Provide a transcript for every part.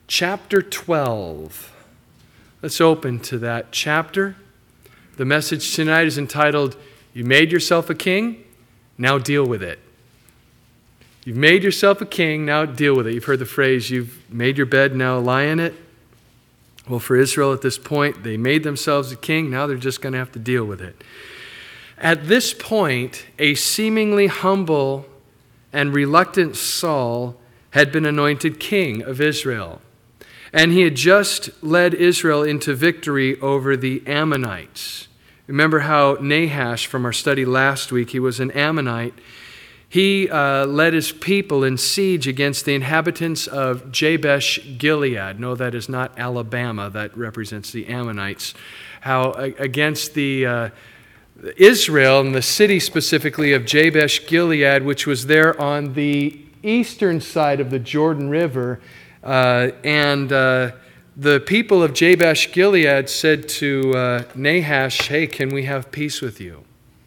chapter 12. Let's open to that chapter. The message tonight is entitled, You Made Yourself a King, Now Deal with It. You've made yourself a king, now deal with it. You've heard the phrase, you've made your bed, now lie in it. Well, for Israel at this point, they made themselves a king, now they're just going to have to deal with it. At this point, a seemingly humble and reluctant Saul had been anointed king of Israel. And he had just led Israel into victory over the Ammonites. Remember how Nahash, from our study last week, he was an Ammonite. He led his people in siege against the inhabitants of Jabesh Gilead. No, that is not Alabama. That represents the Ammonites. How against the Israel and the city specifically of Jabesh Gilead, which was there on the eastern side of the Jordan River. And the people of Jabesh Gilead said to Nahash, hey, can we have peace with you?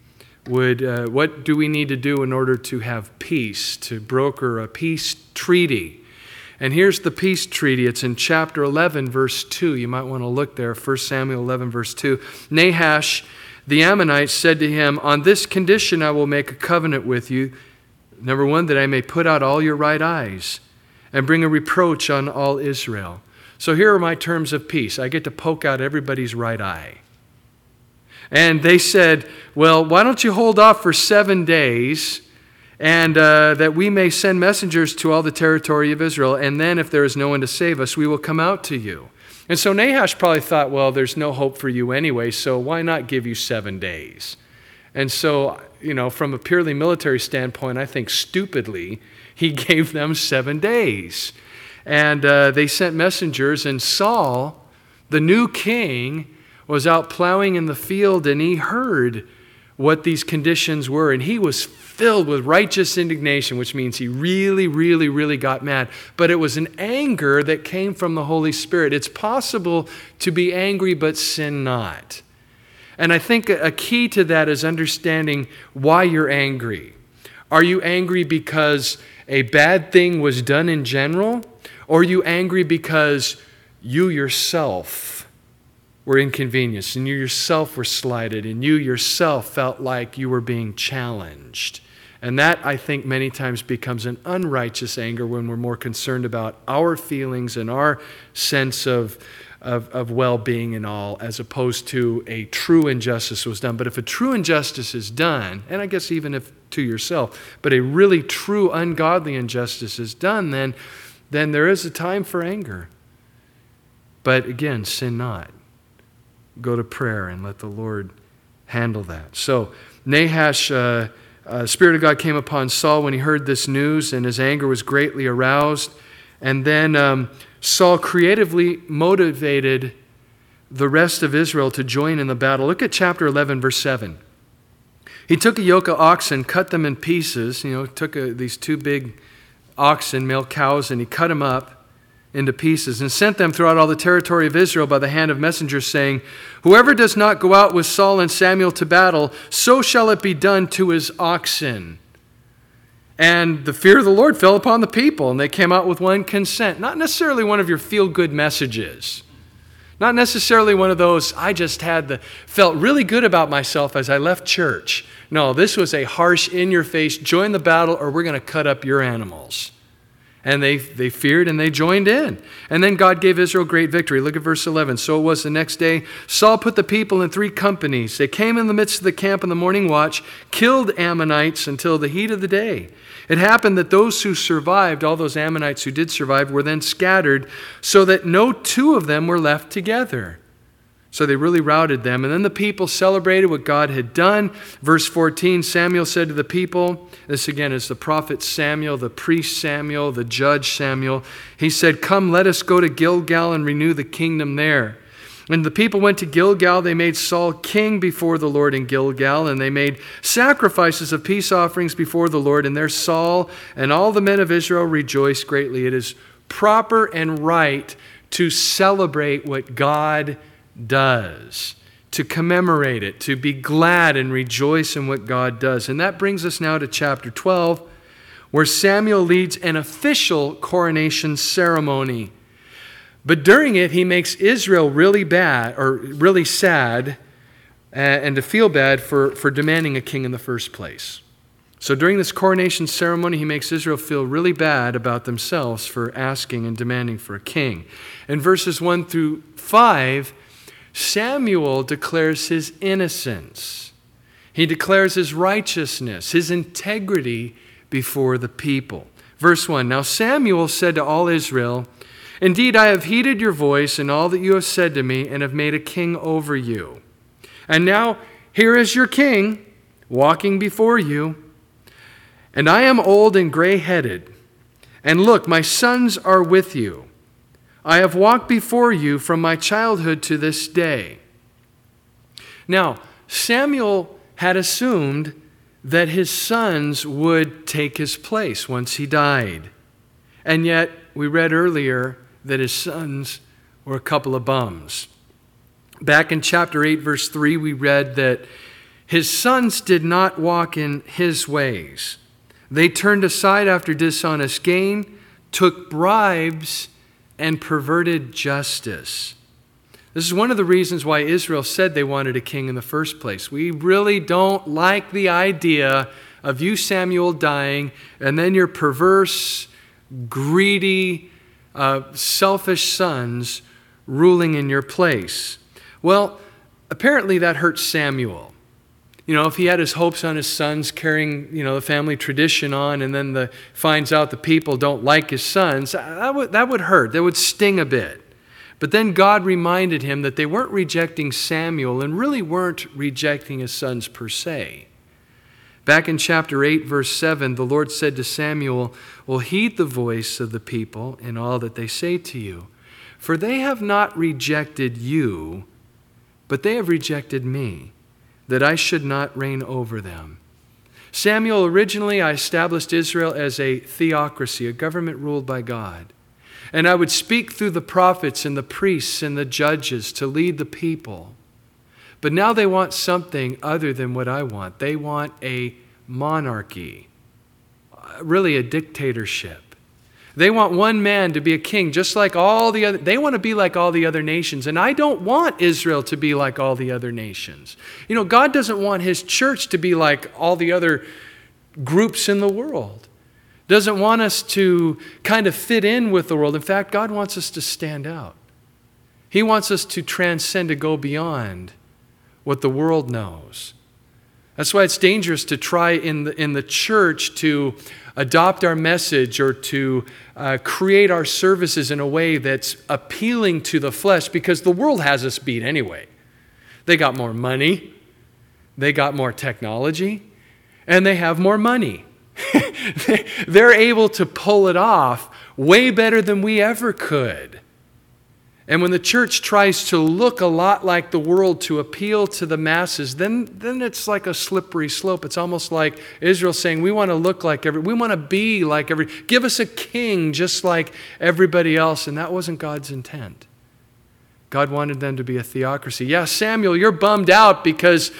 What do we need to do in order to have peace, to broker a peace treaty? And here's the peace treaty. It's in chapter 11, verse 2. You might want to look there, 1 Samuel 11, verse 2. Nahash, the Ammonite, said to him, on this condition I will make a covenant with you. Number one, that I may put out all your right eyes and bring a reproach on all Israel. So here are my terms of peace. I get to poke out everybody's right eye. And they said, well, why don't you hold off for 7 days and that we may send messengers to all the territory of Israel, and then if there is no one to save us, we will come out to you. And so Nahash probably thought, well, there's no hope for you anyway, so why not give you 7 days? And so, from a purely military standpoint, I think stupidly, he gave them 7 days. And they sent messengers, and Saul, the new king, was out plowing in the field, and he heard what these conditions were, and he was filled with righteous indignation, which means he really, really, really got mad. But it was an anger that came from the Holy Spirit. It's possible to be angry but sin not. And I think a key to that is understanding why you're angry. Are you angry because a bad thing was done in general? Or are you angry because you yourself were inconvenienced and you yourself were slighted and you yourself felt like you were being challenged? And that, I think, many times becomes an unrighteous anger when we're more concerned about our feelings and our sense of well-being and all, as opposed to a true injustice was done. But if a true injustice is done, and I guess even if to yourself, but a really true ungodly injustice is done, then there is a time for anger. But again, sin not. Go to prayer and let the Lord handle that. So Nahash, Spirit of God came upon Saul when he heard this news, and his anger was greatly aroused. And then Saul creatively motivated the rest of Israel to join in the battle. Look at chapter 11, verse 7. He took a yoke of oxen, cut them in pieces. Took these two big oxen, male cows, and he cut them up into pieces and sent them throughout all the territory of Israel by the hand of messengers, saying, whoever does not go out with Saul and Samuel to battle, so shall it be done to his oxen. And the fear of the Lord fell upon the people, and they came out with one consent. Not necessarily one of your feel-good messages. Not necessarily one of those, I just felt really good about myself as I left church. No, this was a harsh, in-your-face, join the battle or we're going to cut up your animals. And they feared and they joined in. And then God gave Israel great victory. Look at verse 11. So it was the next day, Saul put the people in 3 companies. They came in the midst of the camp in the morning watch, killed Ammonites until the heat of the day. It happened that those who survived, all those Ammonites who did survive, were then scattered so that no 2 of them were left together. So they really routed them. And then the people celebrated what God had done. Verse 14, Samuel said to the people, this again is the prophet Samuel, the priest Samuel, the judge Samuel. He said, come, let us go to Gilgal and renew the kingdom there. When the people went to Gilgal, they made Saul king before the Lord in Gilgal, and they made sacrifices of peace offerings before the Lord. And there Saul and all the men of Israel rejoiced greatly. It is proper and right to celebrate what God does, to commemorate it, to be glad and rejoice in what God does. And that brings us now to chapter 12, where Samuel leads an official coronation ceremony. But during it, he makes Israel really bad or really sad and to feel bad for demanding a king in the first place. So during this coronation ceremony, he makes Israel feel really bad about themselves for asking and demanding for a king. In verses 1 through 5, Samuel declares his innocence. He declares his righteousness, his integrity before the people. Verse 1, Now Samuel said to all Israel, Indeed, I have heeded your voice and all that you have said to me, and have made a king over you. And now here is your king walking before you. And I am old and gray-headed. And look, my sons are with you. I have walked before you from my childhood to this day. Now, Samuel had assumed that his sons would take his place once he died. And yet, we read earlier that his sons were a couple of bums. Back in chapter 8, verse 3, we read that his sons did not walk in his ways. They turned aside after dishonest gain, took bribes, and perverted justice. This is one of the reasons why Israel said they wanted a king in the first place. We really don't like the idea of you, Samuel, dying, and then your perverse, greedy, selfish sons ruling in your place. Well, apparently that hurt Samuel. You know, if he had his hopes on his sons carrying, the family tradition on, and then finds out the people don't like his sons, that would hurt. That would sting a bit. But then God reminded him that they weren't rejecting Samuel and really weren't rejecting his sons per se. Back in chapter 8, verse 7, the Lord said to Samuel, Well, heed the voice of the people in all that they say to you, for they have not rejected you, but they have rejected me, that I should not reign over them. Samuel, originally I established Israel as a theocracy, a government ruled by God. And I would speak through the prophets and the priests and the judges to lead the people. But now they want something other than what I want. They want a monarchy, really a dictatorship. They want one man to be a king, just like all the other. They want to be like all the other nations. And I don't want Israel to be like all the other nations. God doesn't want his church to be like all the other groups in the world. Doesn't want us to kind of fit in with the world. In fact, God wants us to stand out. He wants us to transcend, to go beyond what the world knows. That's why it's dangerous to try in the church to adopt our message or to create our services in a way that's appealing to the flesh, because the world has us beat anyway. They got more money, they got more technology, and they have more money. They're able to pull it off way better than we ever could. And when the church tries to look a lot like the world to appeal to the masses, then it's like a slippery slope. It's almost like Israel saying, we want to look like we want to be like give us a king just like everybody else. And that wasn't God's intent. God wanted them to be a theocracy. Yeah, Samuel, you're bummed out because,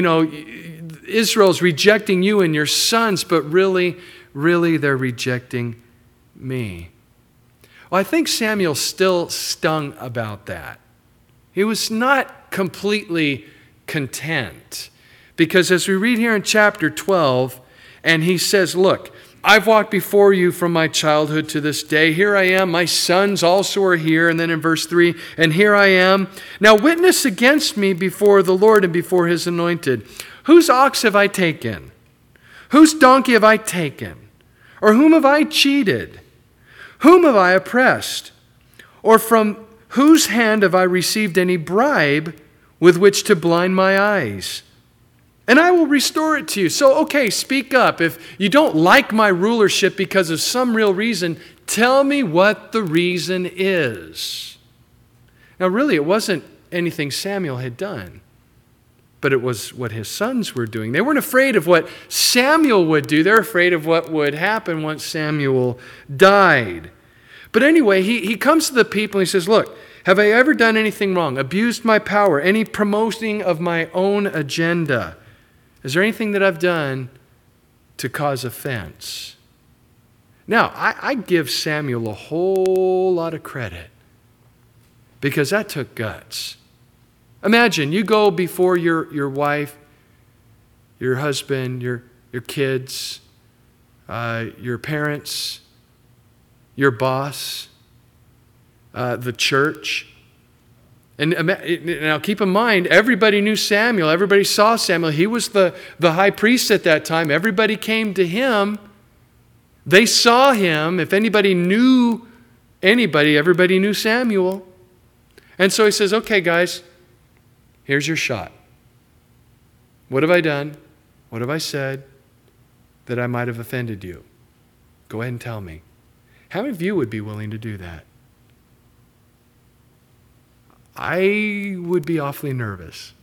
Israel's rejecting you and your sons, but really, they're rejecting me. Well, I think Samuel still stung about that. He was not completely content, because as we read here in chapter 12, and he says, look, I've walked before you from my childhood to this day. Here I am. My sons also are here. And then in verse 3, and here I am. Now witness against me before the Lord and before his anointed. Whose ox have I taken? Whose donkey have I taken? Or whom have I cheated? Whom have I oppressed? Or from whose hand have I received any bribe with which to blind my eyes? And I will restore it to you. So, okay, speak up. If you don't like my rulership because of some real reason, tell me what the reason is. Now, really, it wasn't anything Samuel had done, but it was what his sons were doing. They weren't afraid of what Samuel would do. They're afraid of what would happen once Samuel died. But anyway, he comes to the people and he says, look, have I ever done anything wrong? Abused my power? Any promoting of my own agenda? Is there anything that I've done to cause offense? Now, I give Samuel a whole lot of credit because that took guts. Imagine you go before your wife, your husband, your kids, your parents, your boss, the church. And now keep in mind, everybody knew Samuel. Everybody saw Samuel. He was the high priest at that time. Everybody came to him. They saw him. If anybody knew anybody, everybody knew Samuel. And so he says, okay, guys, here's your shot. What have I done? What have I said that I might have offended you? Go ahead and tell me. How many of you would be willing to do that? I would be awfully nervous.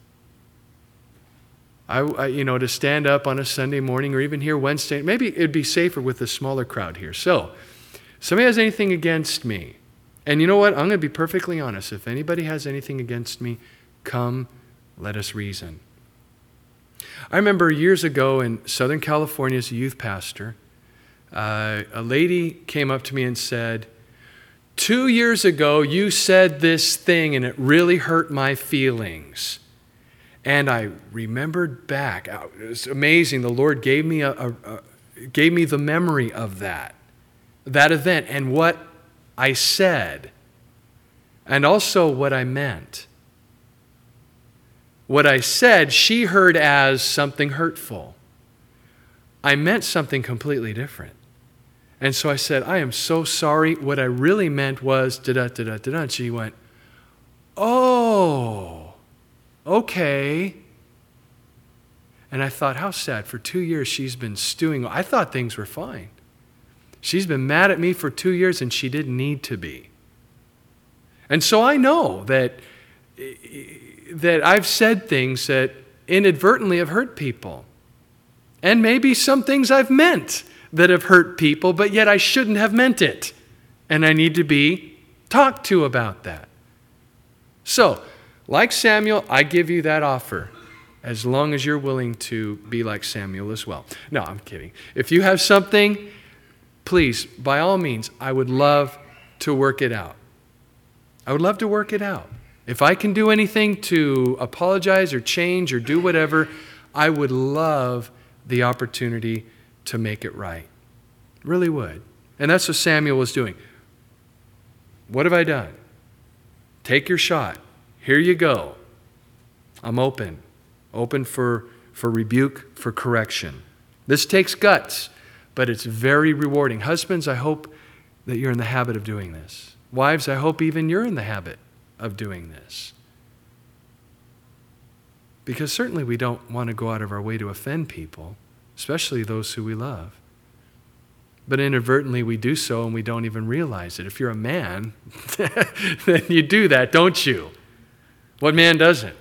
To stand up on a Sunday morning or even here Wednesday, maybe it'd be safer with a smaller crowd here. So, if somebody has anything against me, and you know what? I'm going to be perfectly honest. If anybody has anything against me, come, let us reason. I remember years ago in Southern California as a youth pastor, a lady came up to me and said, 2 years ago, you said this thing and it really hurt my feelings. And I remembered back. It was amazing. The Lord gave me gave me the memory of that event and what I said and also what I meant. What I said, she heard as something hurtful. I meant something completely different. And so I said, I am so sorry. What I really meant was da-da-da-da-da-da. And she went, oh, okay. And I thought, how sad. For 2 years, she's been stewing. I thought things were fine. She's been mad at me for 2 years, and she didn't need to be. And so I know that I've said things that inadvertently have hurt people. And maybe some things I've meant that have hurt people, but yet I shouldn't have meant it. And I need to be talked to about that. So, like Samuel, I give you that offer, as long as you're willing to be like Samuel as well. No, I'm kidding. If you have something, please, by all means, I would love to work it out. I would love to work it out. If I can do anything to apologize or change or do whatever, I would love the opportunity to make it right. Really would. And that's what Samuel was doing. What have I done? Take your shot. Here you go. I'm open. Open for rebuke, for correction. This takes guts, but it's very rewarding. Husbands, I hope that you're in the habit of doing this. Wives, I hope even you're in the habit of doing this. Because certainly we don't want to go out of our way to offend people, especially those who we love. But inadvertently we do so and we don't even realize it. If you're a man, then you do that, don't you? What man doesn't?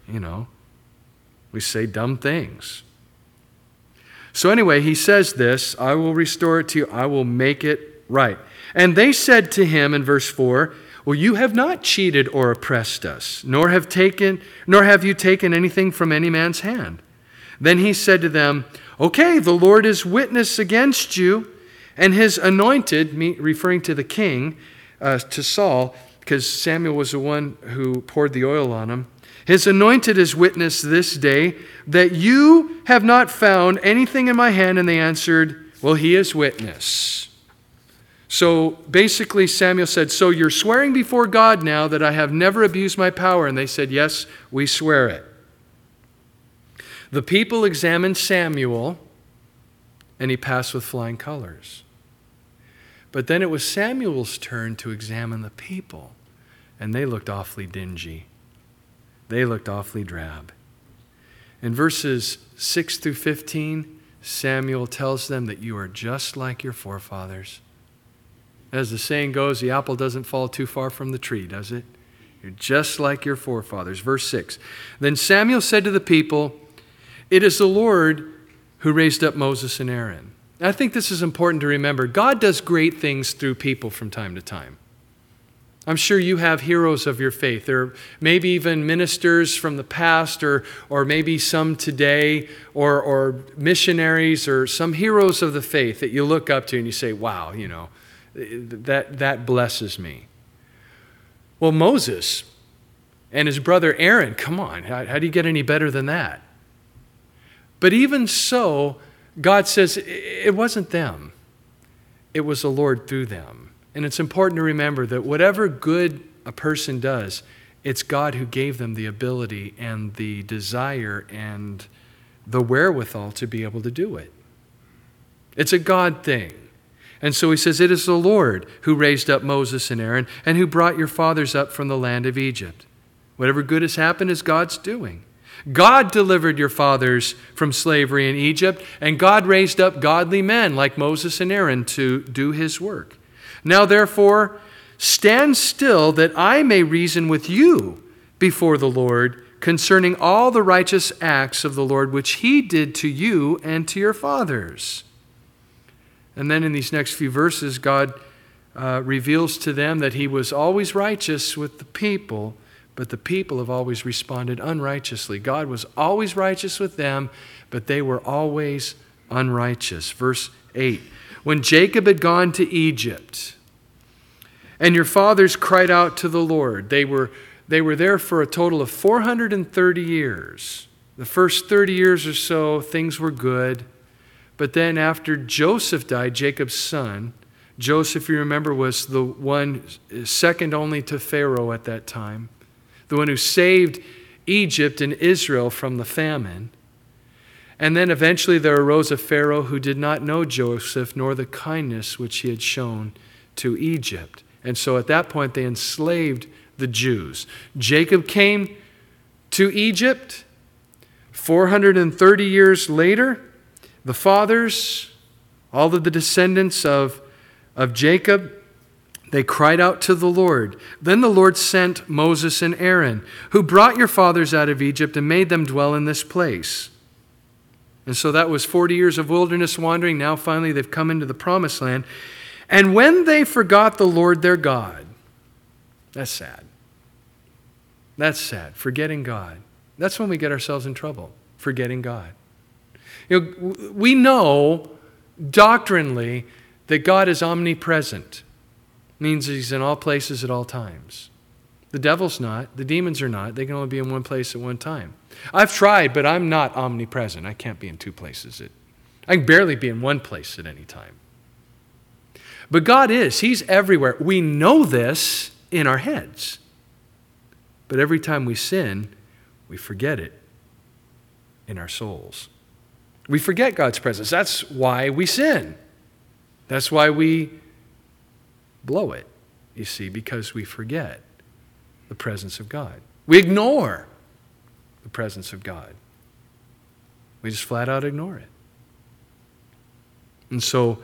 We say dumb things. So anyway, he says this, I will restore it to you, I will make it right. And they said to him in verse 4, well, you have not cheated or oppressed us, nor have you taken anything from any man's hand. Then he said to them, okay, the Lord is witness against you, and his anointed, referring to the king, to Saul, because Samuel was the one who poured the oil on him. His anointed is witness this day that you have not found anything in my hand. And they answered, well, he is witness. So basically Samuel said, so you're swearing before God now that I have never abused my power. And they said, yes, we swear it. The people examined Samuel, and he passed with flying colors. But then it was Samuel's turn to examine the people, and they looked awfully dingy. They looked awfully drab. In verses 6 through 15, Samuel tells them that you are just like your forefathers. As the saying goes, the apple doesn't fall too far from the tree, does it? You're just like your forefathers. Verse 6. Then Samuel said to the people, it is the Lord who raised up Moses and Aaron. I think this is important to remember. God does great things through people from time to time. I'm sure you have heroes of your faith. There may be even ministers from the past or maybe some today or missionaries or some heroes of the faith that you look up to and you say, wow, that blesses me. Well, Moses and his brother Aaron, come on, how do you get any better than that? But even so, God says it wasn't them. It was the Lord through them. And it's important to remember that whatever good a person does, it's God who gave them the ability and the desire and the wherewithal to be able to do it. It's a God thing. And so he says, it is the Lord who raised up Moses and Aaron and who brought your fathers up from the land of Egypt. Whatever good has happened is God's doing. God delivered your fathers from slavery in Egypt, and God raised up godly men like Moses and Aaron to do his work. Now therefore, stand still that I may reason with you before the Lord concerning all the righteous acts of the Lord which he did to you and to your fathers. And then in these next few verses, God reveals to them that he was always righteous with the people, but the people have always responded unrighteously. God was always righteous with them, but they were always unrighteous. Verse 8, when Jacob had gone to Egypt, and your fathers cried out to the Lord, they were there for a total of 430 years. The first 30 years or so, things were good. But then after Joseph died, Jacob's son, Joseph, you remember, was the one second only to Pharaoh at that time, the one who saved Egypt and Israel from the famine. And then eventually there arose a Pharaoh who did not know Joseph nor the kindness which he had shown to Egypt. And so at that point they enslaved the Jews. Jacob came to Egypt 430 years later. The fathers, all of the descendants of Jacob, they cried out to the Lord. Then the Lord sent Moses and Aaron, who brought your fathers out of Egypt and made them dwell in this place. And so that was 40 years of wilderness wandering. Now finally they've come into the promised land. And when they forgot the Lord their God, that's sad. That's sad, forgetting God. That's when we get ourselves in trouble, forgetting God. You know, we know doctrinally that God is omnipresent. It means he's in all places at all times. The devil's not. The demons are not. They can only be in one place at one time. I've tried, but I'm not omnipresent. I can't be in two places. I can barely be in one place at any time. But God is. He's everywhere. We know this in our heads. But every time we sin, we forget it in our souls. We forget God's presence. That's why we sin. That's why we blow it, you see, because we forget the presence of God. We ignore the presence of God. We just flat out ignore it. And so,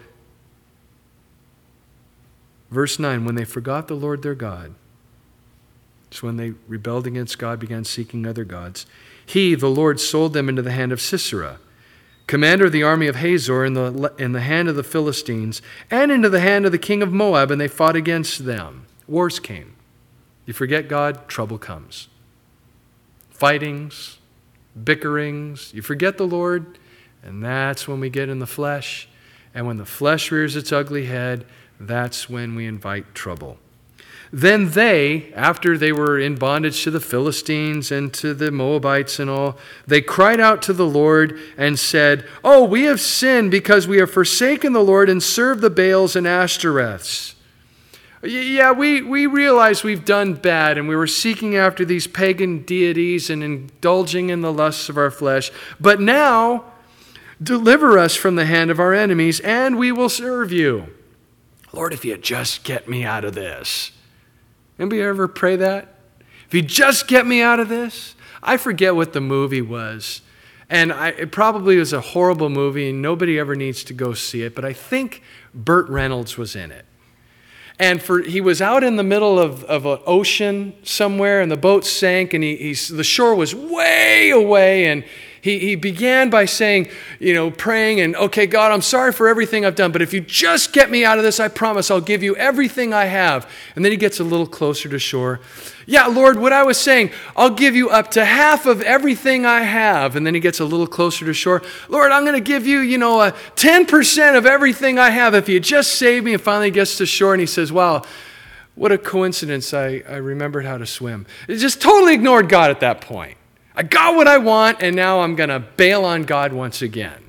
verse 9, when they forgot the Lord their God, it's when they rebelled against God, began seeking other gods, he, the Lord, sold them into the hand of Sisera, commander of the army of Hazor, in the hand of the Philistines, and into the hand of the king of Moab, and they fought against them. Wars came. You forget God, trouble comes. Fightings, bickerings. You forget the Lord, and that's when we get in the flesh. And when the flesh rears its ugly head, that's when we invite trouble. Then they, after they were in bondage to the Philistines and to the Moabites and all, they cried out to the Lord and said, "Oh, we have sinned because we have forsaken the Lord and served the Baals and Ashtoreths." Yeah, we realize we've done bad and we were seeking after these pagan deities and indulging in the lusts of our flesh. But now, deliver us from the hand of our enemies and we will serve you. Lord, if you just get me out of this. Anybody ever pray that? If you just get me out of this? I forget what the movie was. And it probably was a horrible movie and nobody ever needs to go see it. But I think Burt Reynolds was in it. And he was out in the middle of an ocean somewhere and the boat sank and the shore was way away and he began by saying, praying and, okay, God, I'm sorry for everything I've done, but if you just get me out of this, I promise I'll give you everything I have. And then he gets a little closer to shore. Yeah, Lord, what I was saying, I'll give you up to half of everything I have. And then he gets a little closer to shore. Lord, I'm going to give you, 10% of everything I have if you just save me. And finally he gets to shore and he says, wow, What a coincidence I remembered how to swim. It just totally ignored God at that point. I got what I want, and now I'm going to bail on God once again.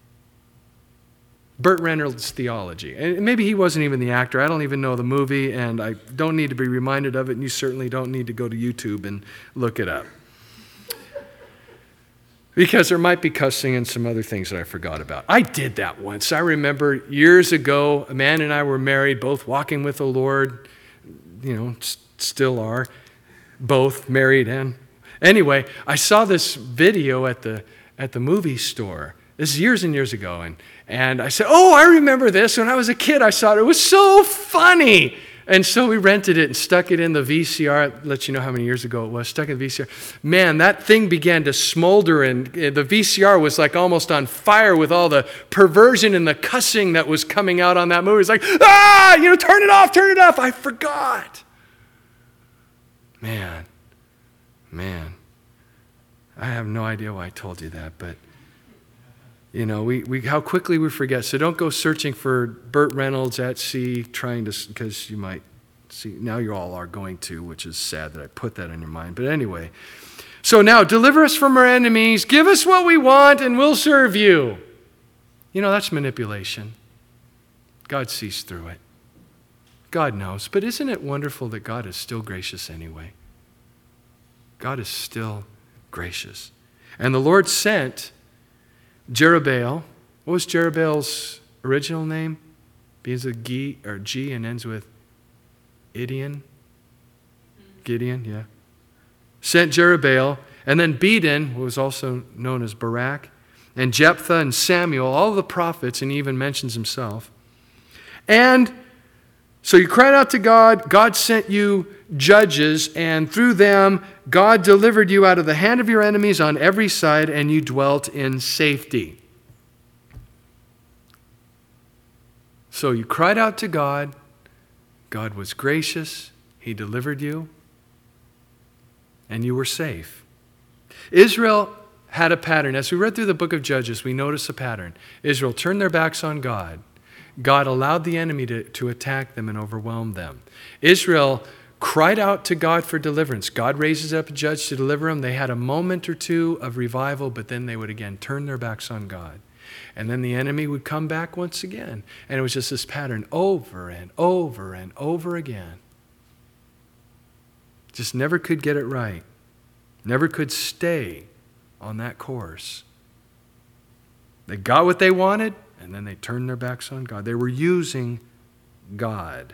Burt Reynolds' theology. And maybe he wasn't even the actor. I don't even know the movie, and I don't need to be reminded of it, and you certainly don't need to go to YouTube and look it up. Because there might be cussing and some other things that I forgot about. I did that once. I remember years ago, a man and I were married, both walking with the Lord, still are, both married. And anyway, I saw this video at the movie store. This is years and years ago. And I said, oh, I remember this. When I was a kid, I saw it. It was so funny. And so we rented it and stuck it in the VCR. I'll let you know how many years ago it was. Stuck in the VCR. Man, that thing began to smolder, and the VCR was like almost on fire with all the perversion and the cussing that was coming out on that movie. It's like, turn it off. I forgot. Man. I have no idea why I told you that, but we how quickly we forget. So don't go searching for Burt Reynolds at sea because you might see, now you all are going to, which is sad that I put that in your mind. But anyway, so now deliver us from our enemies, give us what we want, and we'll serve you. That's manipulation. God sees through it. God knows. But isn't it wonderful that God is still gracious anyway? God is still gracious. And the Lord sent Jerubbaal. What was Jerubbaal's original name? Begins with G and ends with Gideon, yeah. Sent Jerubbaal, and then Bedin, who was also known as Barak, and Jephthah and Samuel, all the prophets, and he even mentions himself. And so you cried out to God, God sent you judges, and through them, God delivered you out of the hand of your enemies on every side, and you dwelt in safety. So you cried out to God. God was gracious. He delivered you, and you were safe. Israel had a pattern. As we read through the book of Judges, we notice a pattern. Israel turned their backs on God. God allowed the enemy to attack them and overwhelm them. Israel cried out to God for deliverance. God raises up a judge to deliver them. They had a moment or two of revival, but then they would again turn their backs on God. And then the enemy would come back once again. And it was just this pattern over and over and over again. Just never could get it right. Never could stay on that course. They got what they wanted, and then they turned their backs on God. They were using God.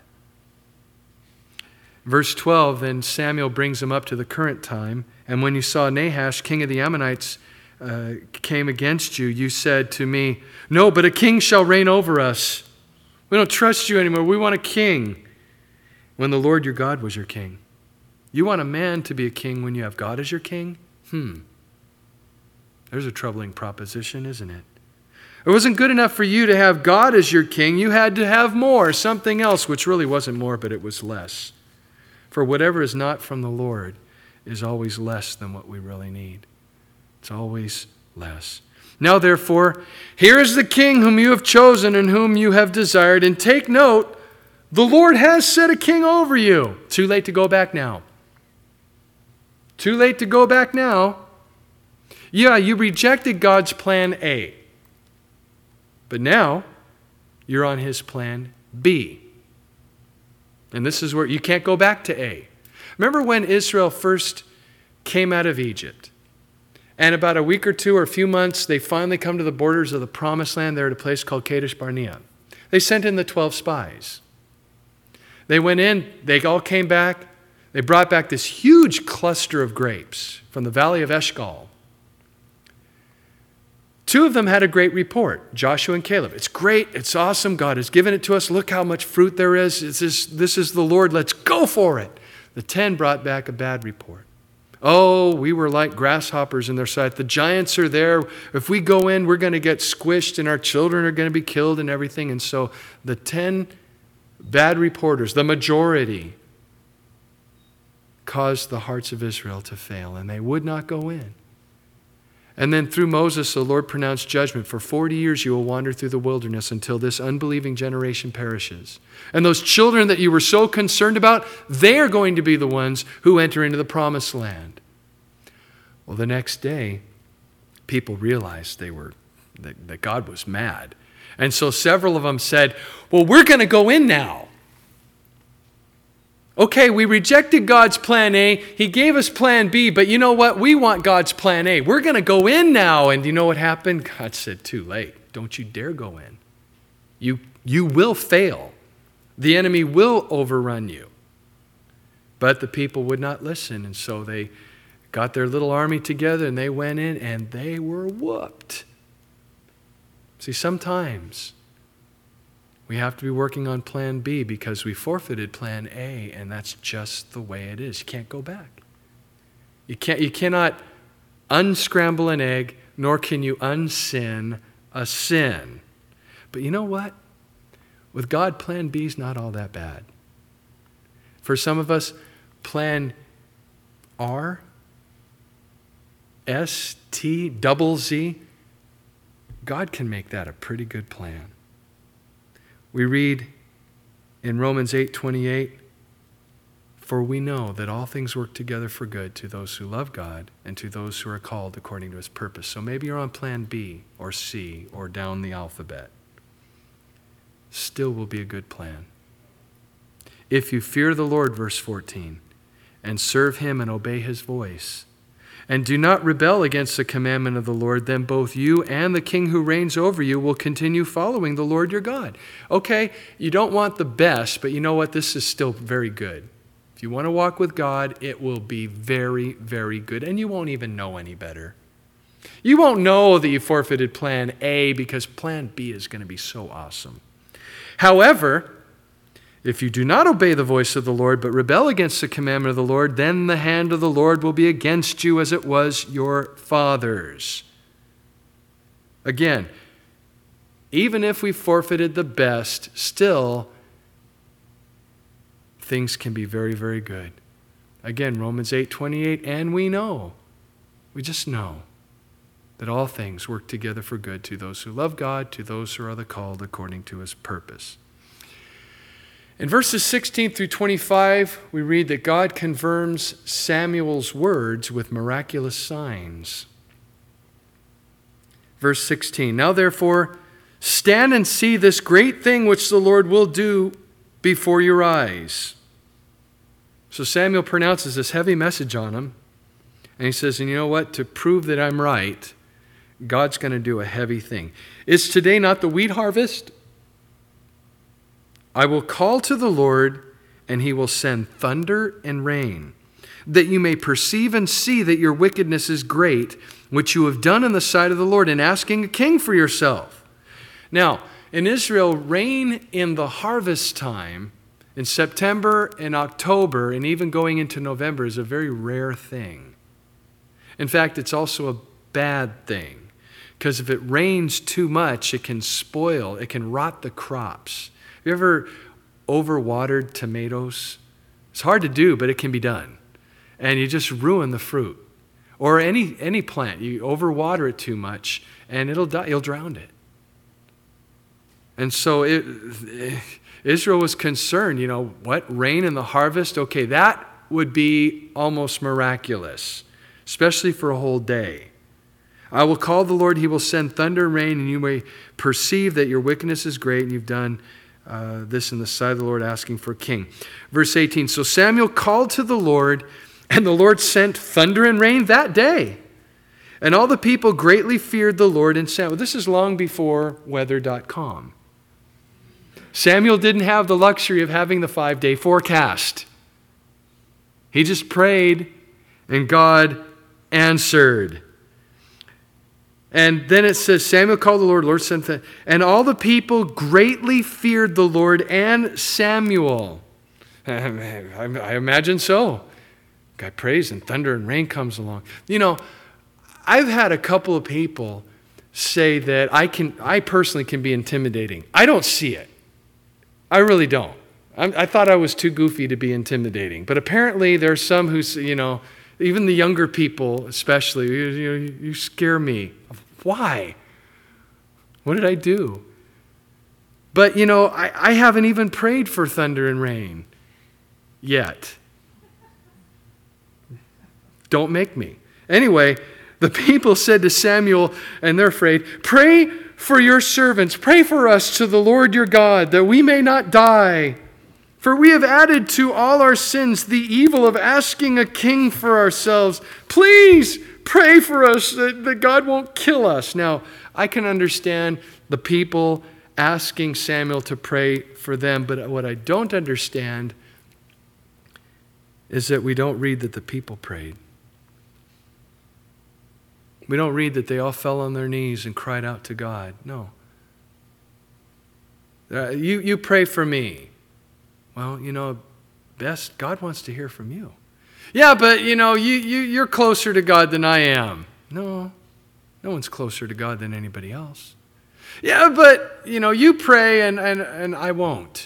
Verse 12, then Samuel brings them up to the current time. And when you saw Nahash, king of the Ammonites, came against you, you said to me, no, but a king shall reign over us. We don't trust you anymore. We want a king. When the Lord your God was your king. You want a man to be a king when you have God as your king? There's a troubling proposition, isn't it? It wasn't good enough for you to have God as your king. You had to have more, something else, which really wasn't more, but it was less. For whatever is not from the Lord is always less than what we really need. It's always less. Now, therefore, here is the king whom you have chosen and whom you have desired. And take note, the Lord has set a king over you. Too late to go back now. Too late to go back now. Yeah, you rejected God's plan A. But now, you're on his plan B. And this is where you can't go back to A. Remember when Israel first came out of Egypt? And about a week or two or a few months, they finally come to the borders of the Promised Land. They're at a place called Kadesh Barnea. They sent in the 12 spies. They went in, they all came back. They brought back this huge cluster of grapes from the valley of Eshcol. Two of them had a great report, Joshua and Caleb. It's great, it's awesome, God has given it to us. Look how much fruit there is. This is the Lord, let's go for it. The 10 brought back a bad report. Oh, we were like grasshoppers in their sight. The giants are there. If we go in, we're going to get squished and our children are going to be killed and everything. And so the 10 bad reporters, the majority, caused the hearts of Israel to fail, and they would not go in. And then through Moses, the Lord pronounced judgment. For 40 years you will wander through the wilderness until this unbelieving generation perishes. And those children that you were so concerned about, they are going to be the ones who enter into the promised land. Well, the next day, people realized that God was mad. And so several of them said, well, we're going to go in now. Okay, we rejected God's plan A. He gave us plan B, but you know what? We want God's plan A. We're going to go in now. And you know what happened? God said, too late. Don't you dare go in. You will fail. The enemy will overrun you. But the people would not listen, and so they got their little army together, and they went in, and they were whooped. See, sometimes we have to be working on plan B because we forfeited plan A, and that's just the way it is. You can't go back. You cannot unscramble an egg, nor can you unsin a sin. But you know what? With God, plan B is not all that bad. For some of us, plan R, S, T, double Z, God can make that a pretty good plan. We read in Romans 8:28, for we know that all things work together for good to those who love God and to those who are called according to his purpose. So maybe you're on plan B or C or down the alphabet. Still will be a good plan. If you fear the Lord, verse 14, and serve him and obey his voice, and do not rebel against the commandment of the Lord, then both you and the king who reigns over you will continue following the Lord your God. Okay, you don't want the best, but you know what? This is still very good. If you want to walk with God, it will be very, very good, and you won't even know any better. You won't know that you forfeited plan A because plan B is going to be so awesome. However, if you do not obey the voice of the Lord, but rebel against the commandment of the Lord, then the hand of the Lord will be against you as it was your fathers. Again, even if we forfeited the best, still, things can be very, very good. Again, Romans 8:28, and we just know that all things work together for good to those who love God, to those who are the called according to his purpose. In verses 16 through 25, we read that God confirms Samuel's words with miraculous signs. Verse 16, now therefore, stand and see this great thing which the Lord will do before your eyes. So Samuel pronounces this heavy message on him, and he says, and you know what? To prove that I'm right, God's going to do a heavy thing. Is today not the wheat harvest? I will call to the Lord, and he will send thunder and rain, that you may perceive and see that your wickedness is great, which you have done in the sight of the Lord, in asking a king for yourself. Now, in Israel, rain in the harvest time, in September and October, and even going into November, is a very rare thing. In fact, it's also a bad thing, because if it rains too much, it can spoil, it can rot the crops. Have you ever overwatered tomatoes? It's hard to do, but it can be done. And you just ruin the fruit. Or any plant, you overwater it too much, and it'll die, you'll drown it. And so Israel was concerned, what? Rain in the harvest? Okay, that would be almost miraculous, especially for a whole day. I will call the Lord, he will send thunder and rain, and you may perceive that your wickedness is great, and you've done this in the sight of the Lord, asking for a king. Verse 18, so Samuel called to the Lord, and the Lord sent thunder and rain that day. And all the people greatly feared the Lord and Samuel. This is long before weather.com. Samuel didn't have the luxury of having the 5-day forecast. He just prayed, and God answered. And then it says, Samuel called the Lord sent them, and all the people greatly feared the Lord and Samuel. I imagine so. Guy prays and thunder and rain comes along. I've had a couple of people say that I personally can be intimidating. I don't see it. I really don't. I thought I was too goofy to be intimidating. But apparently there's some who, Even the younger people, especially, you scare me. Why? What did I do? But, I haven't even prayed for thunder and rain yet. Don't make me. Anyway, the people said to Samuel, and they're afraid, "Pray for your servants, pray for us to the Lord your God, that we may not die. For we have added to all our sins the evil of asking a king for ourselves. Please pray for us that God won't kill us." Now, I can understand the people asking Samuel to pray for them, but what I don't understand is that we don't read that the people prayed. We don't read that they all fell on their knees and cried out to God. No. You pray for me. Well, best God wants to hear from you. Yeah, but you're closer to God than I am. No one's closer to God than anybody else. Yeah, but you pray and I won't.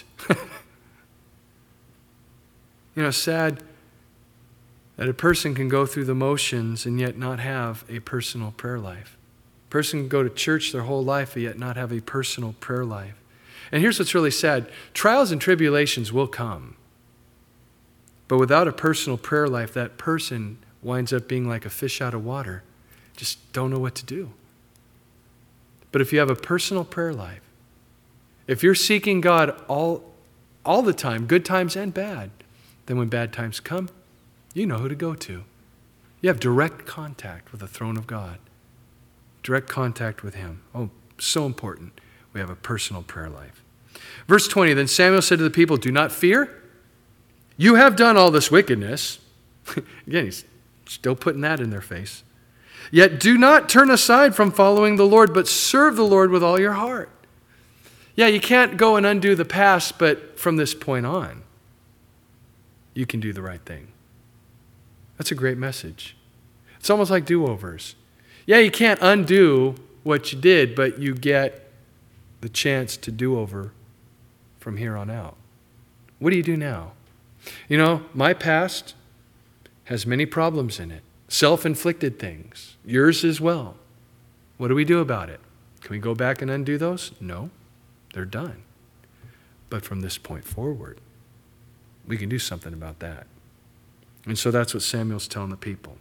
Sad that a person can go through the motions and yet not have a personal prayer life. A person can go to church their whole life and yet not have a personal prayer life. And here's what's really sad. Trials and tribulations will come. But without a personal prayer life, that person winds up being like a fish out of water. Just don't know what to do. But if you have a personal prayer life, if you're seeking God all the time, good times and bad, then when bad times come, you know who to go to. You have direct contact with the throne of God. Direct contact with Him. Oh, so important. We have a personal prayer life. Verse 20, then Samuel said to the people, "Do not fear. You have done all this wickedness." Again, he's still putting that in their face. "Yet do not turn aside from following the Lord, but serve the Lord with all your heart." Yeah, you can't go and undo the past, but from this point on, you can do the right thing. That's a great message. It's almost like do-overs. Yeah, you can't undo what you did, but you get the chance to do over from here on out. What do you do now? My past has many problems in it. Self-inflicted things. Yours as well. What do we do about it? Can we go back and undo those? No, they're done. But from this point forward, we can do something about that. And so that's what Samuel's telling the people.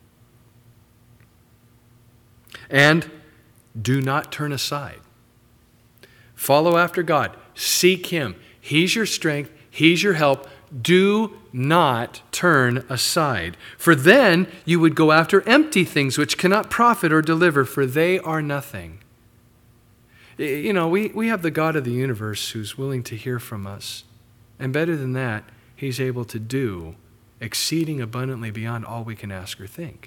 And do not turn aside. Follow after God. Seek Him. He's your strength. He's your help. Do not turn aside. For then you would go after empty things which cannot profit or deliver, for they are nothing. We have the God of the universe who's willing to hear from us. And better than that, He's able to do exceeding abundantly beyond all we can ask or think.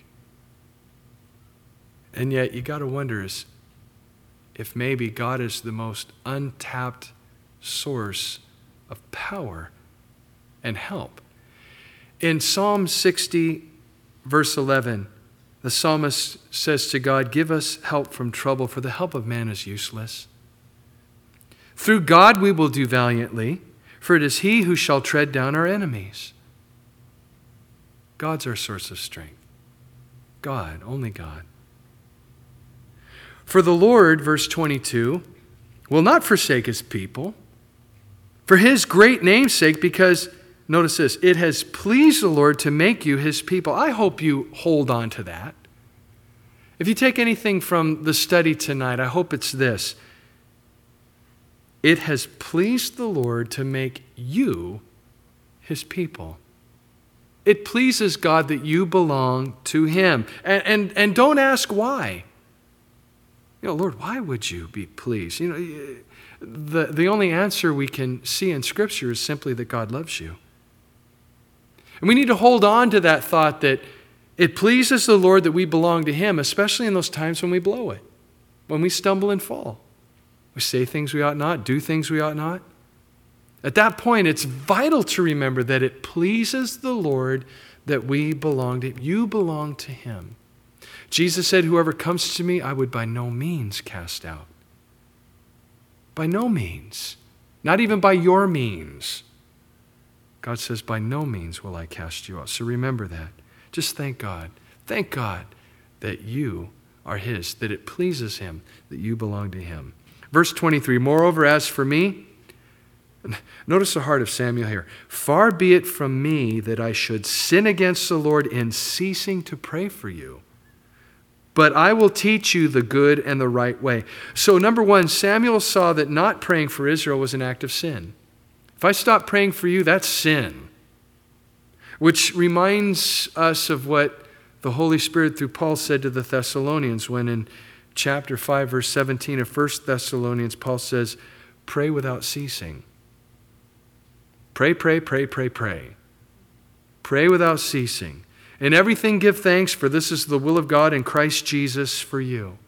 And yet you got to wonder if maybe God is the most untapped source of power and help. In Psalm 60, verse 11, the psalmist says to God, "Give us help from trouble, for the help of man is useless. Through God we will do valiantly, for it is He who shall tread down our enemies." God's our source of strength. God, only God. "For the Lord," verse 22, "will not forsake His people, for His great name's sake, because," notice this, "it has pleased the Lord to make you His people." I hope you hold on to that. If you take anything from the study tonight, I hope it's this. It has pleased the Lord to make you His people. It pleases God that you belong to Him. And don't ask why. Lord, why would you be pleased? The only answer we can see in Scripture is simply that God loves you. And we need to hold on to that thought that it pleases the Lord that we belong to Him, especially in those times when we blow it, when we stumble and fall. We say things we ought not, do things we ought not. At that point, it's vital to remember that it pleases the Lord that we belong to Him. You belong to Him. Jesus said, "Whoever comes to me, I would by no means cast out." By no means. Not even by your means. God says, "By no means will I cast you out." So remember that. Just thank God. Thank God that you are his, that it pleases him, that you belong to him. Verse 23, moreover, as for me, notice the heart of Samuel here. Far be it from me that I should sin against the Lord in ceasing to pray for you. But I will teach you the good and the right way. So number one, Samuel saw that not praying for Israel was an act of sin. If I stop praying for you, that's sin. Which reminds us of what the Holy Spirit through Paul said to the Thessalonians when in chapter 5, verse 17 of 1 Thessalonians, Paul says, pray without ceasing. Pray, pray, pray, pray, pray. Pray without ceasing. In everything give thanks, for this is the will of God in Christ Jesus for you.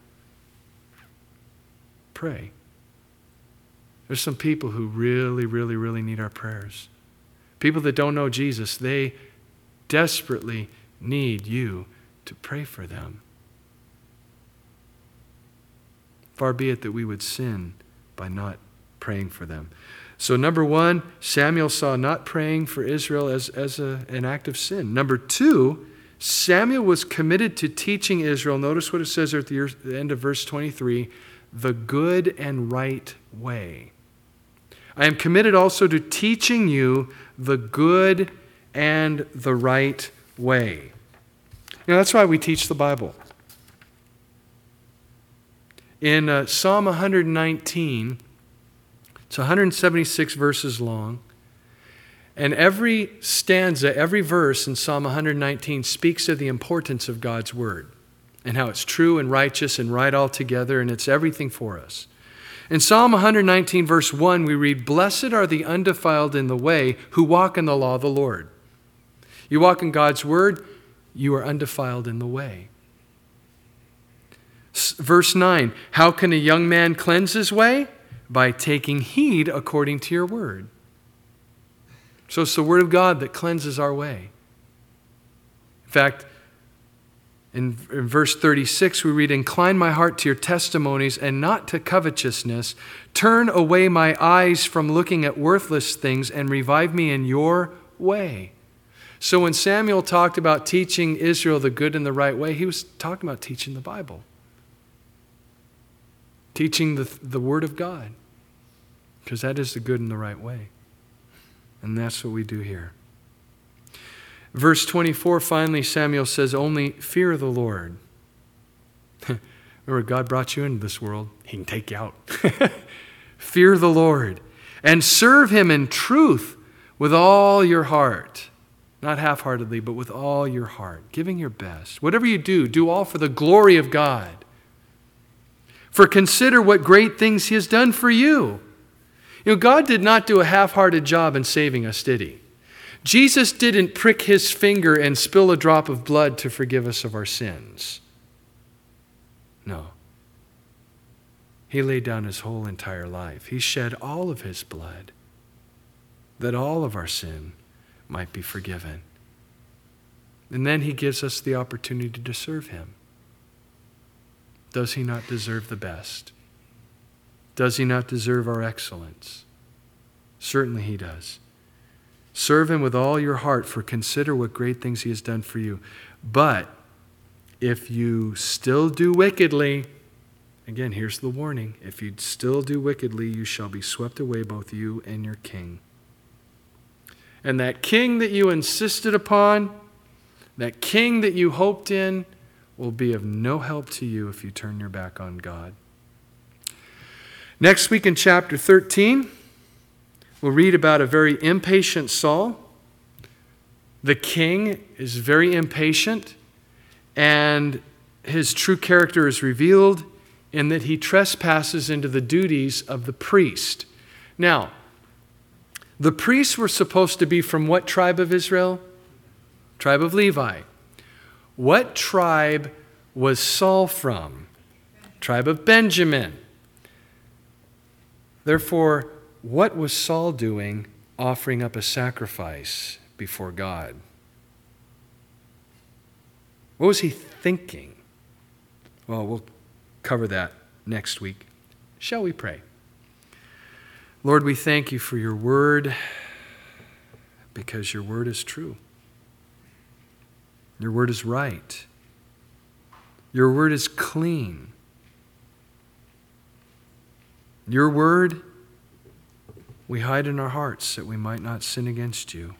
Pray. There's some people who really, really, really need our prayers. People that don't know Jesus, they desperately need you to pray for them. Far be it that we would sin by not praying for them. So number one, Samuel saw not praying for Israel as an act of sin. Number two, Samuel was committed to teaching Israel, notice what it says at the end of verse 23, the good and right way. I am committed also to teaching you the good and the right way. You know, that's why we teach the Bible. In Psalm 119, it's 176 verses long, and every stanza, every verse in Psalm 119 speaks of the importance of God's Word and how it's true and righteous and right altogether, and it's everything for us. In Psalm 119, verse 1, we read, blessed are the undefiled in the way who walk in the law of the Lord. You walk in God's Word, you are undefiled in the way. Verse 9, how can a young man cleanse his way? By taking heed according to your word. So it's the word of God that cleanses our way. In fact, in verse 36 we read, incline my heart to your testimonies and not to covetousness. Turn away my eyes from looking at worthless things and revive me in your way. So when Samuel talked about teaching Israel the good and the right way, he was talking about teaching the Bible. Teaching the Word of God. Because that is the good and the right way. And that's what we do here. Verse 24, finally, Samuel says, only fear the Lord. Remember, God brought you into this world. He can take you out. Fear the Lord. And serve him in truth with all your heart. Not half-heartedly, but with all your heart. Giving your best. Whatever you do, do all for the glory of God. For consider what great things he has done for you. You know, God did not do a half-hearted job in saving us, did he? Jesus didn't prick his finger and spill a drop of blood to forgive us of our sins. No. He laid down his whole entire life. He shed all of his blood that all of our sin might be forgiven. And then he gives us the opportunity to serve him. Does he not deserve the best? Does he not deserve our excellence? Certainly he does. Serve him with all your heart, for consider what great things he has done for you. But if you still do wickedly, again, here's the warning. If you still do wickedly, you shall be swept away, both you and your king. And that king that you insisted upon, that king that you hoped in, will be of no help to you if you turn your back on God. Next week in chapter 13, we'll read about a very impatient Saul. The king is very impatient, and his true character is revealed in that he trespasses into the duties of the priest. Now, the priests were supposed to be from what tribe of Israel? Tribe of Levi. What tribe was Saul from? Tribe of Benjamin. Therefore, what was Saul doing offering up a sacrifice before God? What was he thinking? Well, we'll cover that next week. Shall we pray? Lord, we thank you for your word, because your word is true. Your word is right. Your word is clean. Your word we hide in our hearts that we might not sin against you.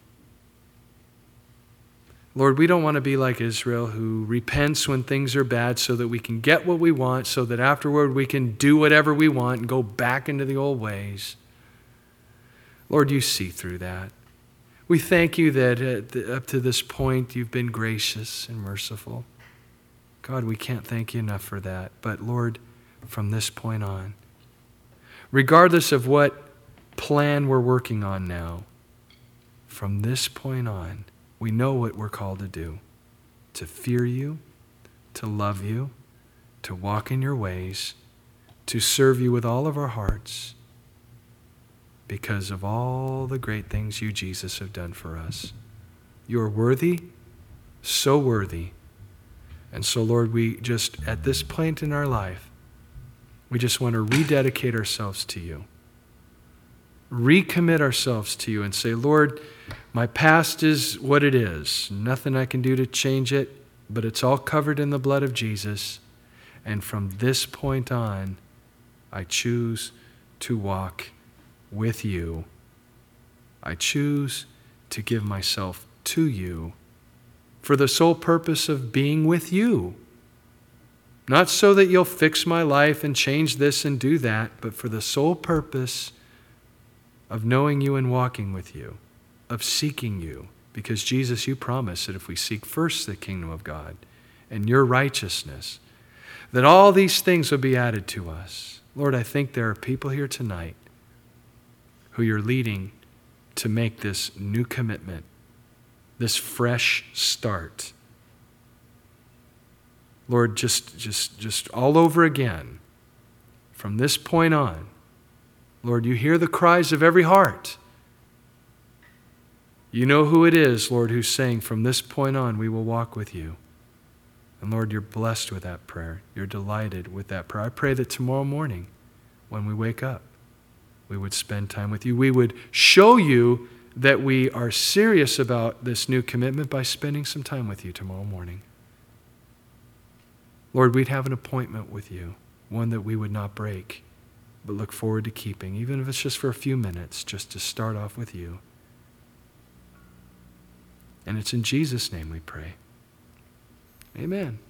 Lord, we don't want to be like Israel who repents when things are bad so that we can get what we want, so that afterward we can do whatever we want and go back into the old ways. Lord, you see through that. We thank you that up to this point you've been gracious and merciful. God, we can't thank you enough for that. But Lord, from this point on, regardless of what plan we're working on now, from this point on, we know what we're called to do: to fear you, to love you, to walk in your ways, to serve you with all of our hearts, because of all the great things you, Jesus, have done for us. You are worthy, so worthy. And so, Lord, we just, at this point in our life, we just want to rededicate ourselves to you. Recommit ourselves to you and say, Lord, my past is what it is. Nothing I can do to change it, but it's all covered in the blood of Jesus. And from this point on, I choose to walk with you. I choose to give myself to you for the sole purpose of being with you. Not so that you'll fix my life and change this and do that, but for the sole purpose of knowing you and walking with you, of seeking you. Because Jesus, you promised that if we seek first the kingdom of God and your righteousness, that all these things will be added to us. Lord, I think there are people here tonight who you're leading to make this new commitment, this fresh start. Lord, just all over again, from this point on, Lord, you hear the cries of every heart. You know who it is, Lord, who's saying, from this point on, we will walk with you. And Lord, you're blessed with that prayer. You're delighted with that prayer. I pray that tomorrow morning, when we wake up, we would spend time with you. We would show you that we are serious about this new commitment by spending some time with you tomorrow morning. Lord, we'd have an appointment with you, one that we would not break, but look forward to keeping, even if it's just for a few minutes, just to start off with you. And it's in Jesus' name we pray. Amen.